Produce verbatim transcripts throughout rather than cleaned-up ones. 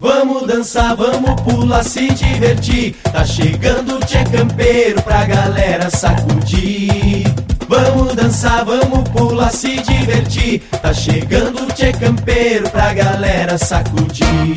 Vamos dançar, vamos pular, se divertir. Tá chegando o Tchê Campeiro pra galera sacudir. Vamos dançar, vamos pular, se divertir. Tá chegando o Tchê Campeiro pra galera sacudir.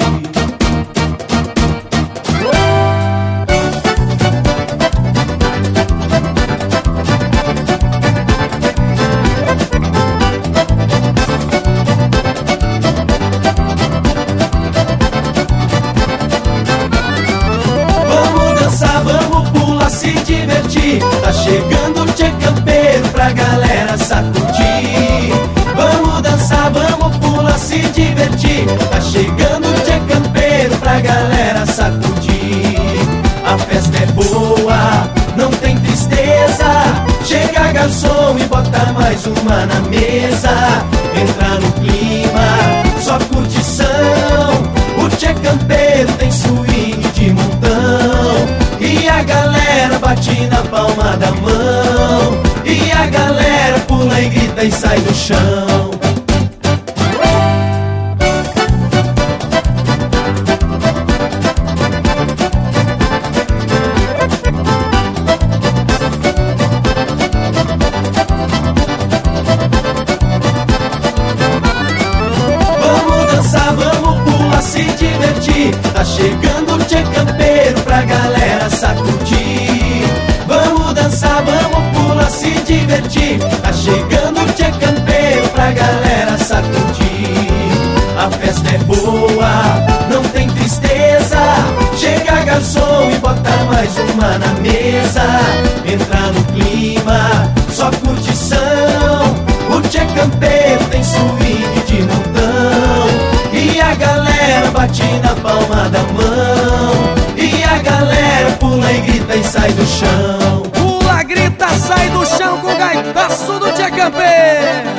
Se divertir, tá chegando o Tchê Campeiro pra galera sacudir. Vamos dançar, vamos pular, se divertir. Tá chegando o Tchê Campeiro pra galera sacudir. A festa é boa, não tem tristeza. Chega garçom e bota mais uma na mesa. Entra no clima, só curtição. O Tchê Campeiro tem swing de montão. E a galera bate na palma da mão. E a galera pula e grita e sai do chão. Vamos dançar, vamos pular, se divertir. Tá chegando o Tchê Campeiro pra galera sacudir. Vamos dançar, vamos pular, se divertir. Tá chegando o Tchê Campeiro pra galera sacudir. A festa é boa, não tem tristeza. Chega garçom e bota mais uma na mesa. Entra no clima, só curtição. O Tchê Campeiro tem swing de montão. E a galera bate na palma da mão. E a galera pula e grita e sai do chão. Pula, grita, sai do chão com o gaitaço do Tchê Campeiro.